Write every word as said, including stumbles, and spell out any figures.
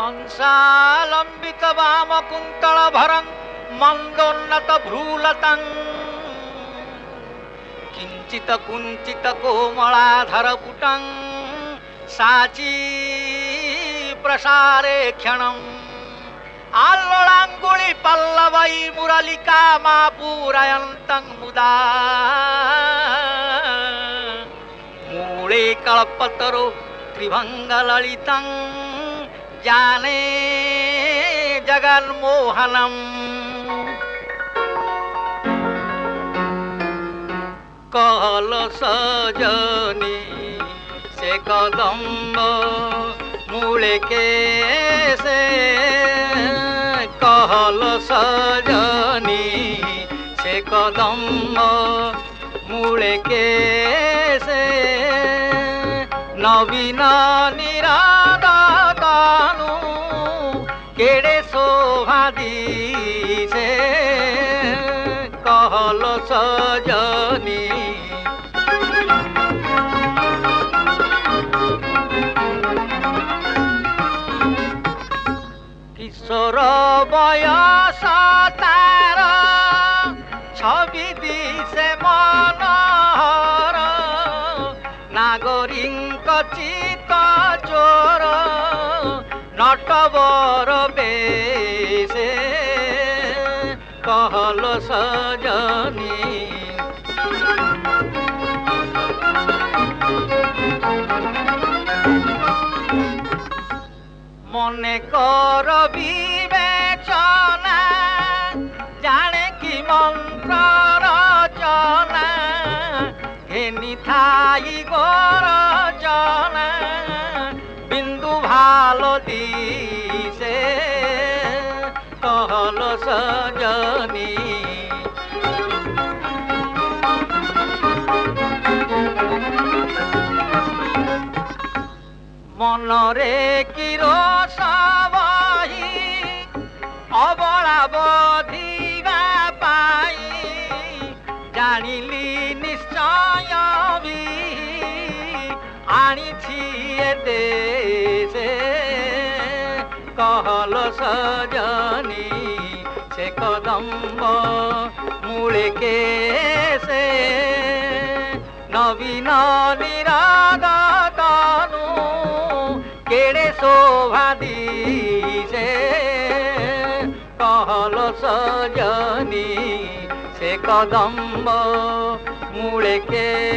हंसालंबित वाम कुंतल भरं मंदोन्नत भ्रूलतं किंचित कुंचित कोमलाधर पुटं साची प्रसारे क्षणं आल्लोलांगुली पल्लवै मुरलिका मा पूरयन्तं मुदा मूले कल्पतरो त्रिभंग ललितं जाने जगन्मोहनम। कहल सजनी से कदम्ब मूले कैसे, कहल सजनी से कदम्ब मूले कैसे, नवीन निरादा कानू केड़े शोभा दीसे, कहल सजनी। किशोर बयस तार छवि दिसे मनोहर, नागरिक चित चोर नटवर बेसे, कहल सजनी। मने कर विवेचना जाने कि मंत्र रचना, घेनी थाई गरजना बिंदु भालो दिसे, कहल सजनी। मनरे कि रोष बही अबला बधिवा पाई, जानिली निश्चय भी आनिछि ए देशे, कहल सजनी से कदम्ब मूले कैसे, नवीन निरादा कानू केड़े शोभा दीसे, कहल सजनी से कदम्ब मूले के